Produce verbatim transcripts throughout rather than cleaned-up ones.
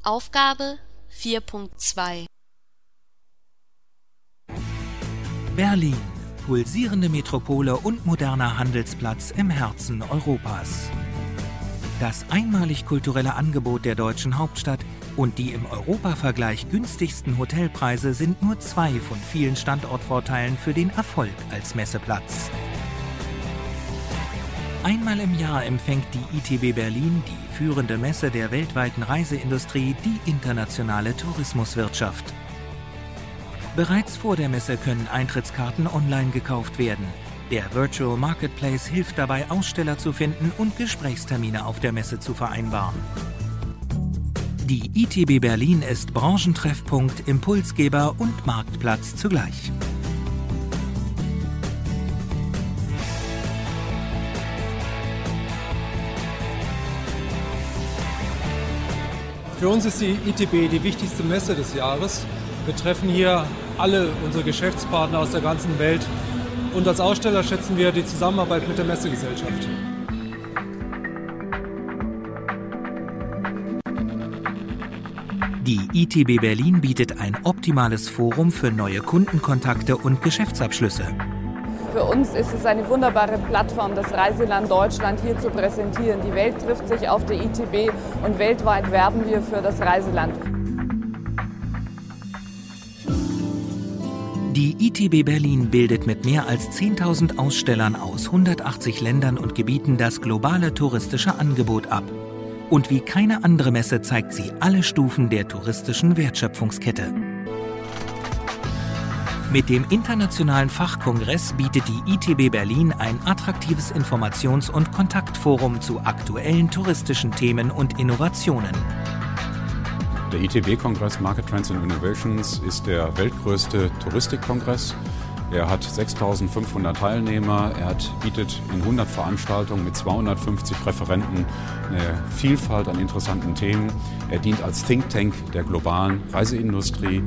Aufgabe vier Punkt zwei. Berlin, pulsierende Metropole und moderner Handelsplatz im Herzen Europas. Das einmalig kulturelle Angebot der deutschen Hauptstadt und die im Europavergleich günstigsten Hotelpreise sind nur zwei von vielen Standortvorteilen für den Erfolg als Messeplatz. Einmal im Jahr empfängt die I T B Berlin, die führende Messe der weltweiten Reiseindustrie, die internationale Tourismuswirtschaft. Bereits vor der Messe können Eintrittskarten online gekauft werden. Der Virtual Marketplace hilft dabei, Aussteller zu finden und Gesprächstermine auf der Messe zu vereinbaren. Die I T B Berlin ist Branchentreffpunkt, Impulsgeber und Marktplatz zugleich. Für uns ist die I T B die wichtigste Messe des Jahres. Wir treffen hier alle unsere Geschäftspartner aus der ganzen Welt und als Aussteller schätzen wir die Zusammenarbeit mit der Messegesellschaft. Die I T B Berlin bietet ein optimales Forum für neue Kundenkontakte und Geschäftsabschlüsse. Für uns ist es eine wunderbare Plattform, das Reiseland Deutschland hier zu präsentieren. Die Welt trifft sich auf der I T B und weltweit werben wir für das Reiseland. Die I T B Berlin bildet mit mehr als zehntausend Ausstellern aus hundertachtzig Ländern und Gebieten das globale touristische Angebot ab. Und wie keine andere Messe zeigt sie alle Stufen der touristischen Wertschöpfungskette. Mit dem internationalen Fachkongress bietet die I T B Berlin ein attraktives Informations- und Kontaktforum zu aktuellen touristischen Themen und Innovationen. Der I T B-Kongress Market Trends and Innovations ist der weltgrößte Touristikkongress. Er hat sechstausendfünfhundert Teilnehmer, er hat, bietet in hundert Veranstaltungen mit zweihundertfünfzig Referenten eine Vielfalt an interessanten Themen. Er dient als Think Tank der globalen Reiseindustrie.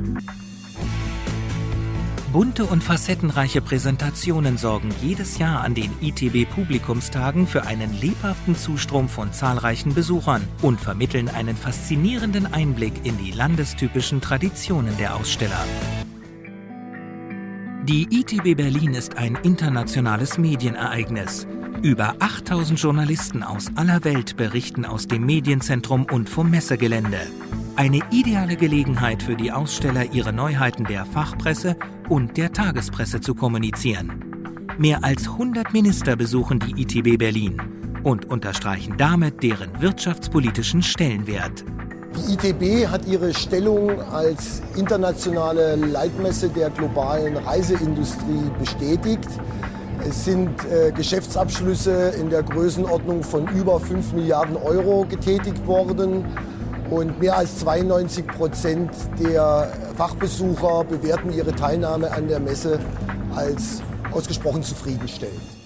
Bunte und facettenreiche Präsentationen sorgen jedes Jahr an den I T B-Publikumstagen für einen lebhaften Zustrom von zahlreichen Besuchern und vermitteln einen faszinierenden Einblick in die landestypischen Traditionen der Aussteller. Die I T B Berlin ist ein internationales Medienereignis. Über achttausend Journalisten aus aller Welt berichten aus dem Medienzentrum und vom Messegelände. Eine ideale Gelegenheit für die Aussteller, ihre Neuheiten der Fachpresse und der Tagespresse zu kommunizieren. Mehr als hundert Minister besuchen die I T B Berlin und unterstreichen damit deren wirtschaftspolitischen Stellenwert. Die I T B hat ihre Stellung als internationale Leitmesse der globalen Reiseindustrie bestätigt. Es sind äh, Geschäftsabschlüsse in der Größenordnung von über fünf Milliarden Euro getätigt worden. Und mehr als zweiundneunzig Prozent der Fachbesucher bewerten ihre Teilnahme an der Messe als ausgesprochen zufriedenstellend.